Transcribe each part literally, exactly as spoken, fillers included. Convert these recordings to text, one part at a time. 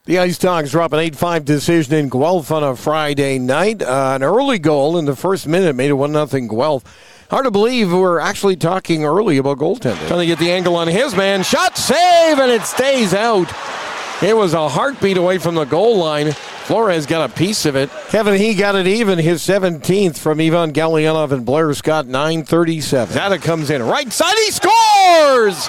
The Ice Dogs drop an eight five decision in Guelph on a Friday night. Uh, an early goal in the first minute made it one nothing Guelph. Hard to believe we're actually talking early about goaltending. Trying to get the angle on his man. Shot, save, and it stays out. It was a heartbeat away from the goal line. Flores got a piece of it. Kevin He got it even, his seventeenth from Ivan Galyanov and Blair Scott, nine thirty-seven. Zada comes in, right side, he scores!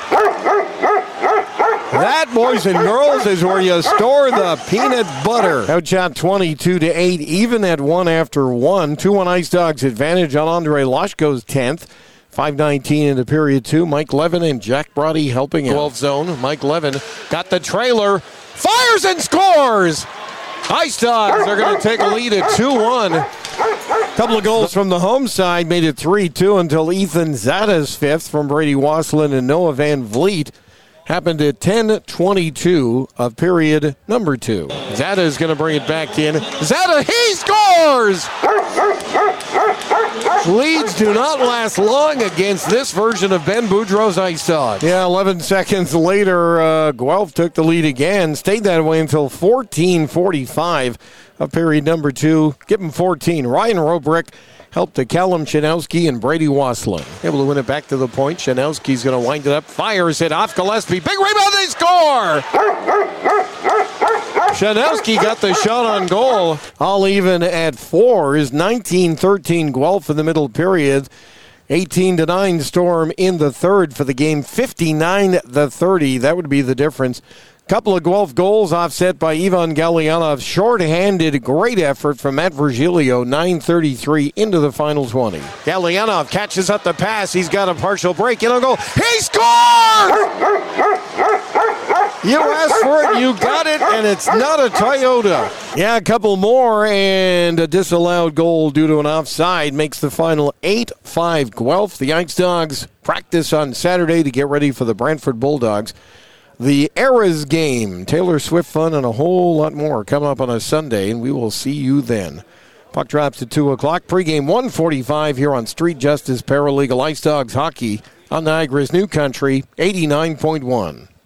That, boys and girls, is where you store the peanut butter. Outshot twenty-two to eight, even at one after one. two one Ice Dogs advantage on Andre Loshko's tenth. five nineteen into period two. Mike Levin and Jack Brody helping out. twelve zone. Mike Levin got the trailer, fires and scores! Ice Dogs are going to take a lead at two one. Couple of goals from the home side made it three two until Ethan Zada's fifth from Brady Wasselin and Noah Van Vliet. Happened at ten twenty-two of period number two. Zada is going to bring it back in. Zada, he scores! Leads do not last long against this version of Ben Boudreau's Ice Dogs. Yeah, eleven seconds later, uh, Guelph took the lead again. Stayed that way until fourteen forty-five of period number two. Give him fourteen. Ryan Robrick helped to Callum Chanowski and Brady Wasselin. Able to win it back to the point. Chanowski's going to wind it up. Fires it off Gillespie. Big rebound. They score! Chanowski got the shot on goal. All even at four is nineteen thirteen Guelph in the middle period. eighteen to nine Storm in the third for the game. fifty-nine to thirty. That would be the difference. Couple of Guelph goals offset by Ivan Galyanov. Short-handed, great effort from Matt Virgilio. nine thirty-three into the final twenty. Galyanov catches up the pass. He's got a partial break. In a goal. He scores! You asked for it, you got it, and it's not a Toyota. Yeah, a couple more, and a disallowed goal due to an offside makes the final eight five Guelph. The Ice Dogs practice on Saturday to get ready for the Brantford Bulldogs. The Eras game, Taylor Swift fun, and a whole lot more come up on a Sunday, and we will see you then. Puck drops at two o'clock. Pregame one forty-five here on Street Justice Paralegal Ice Dogs Hockey on Niagara's New Country, eighty-nine point one.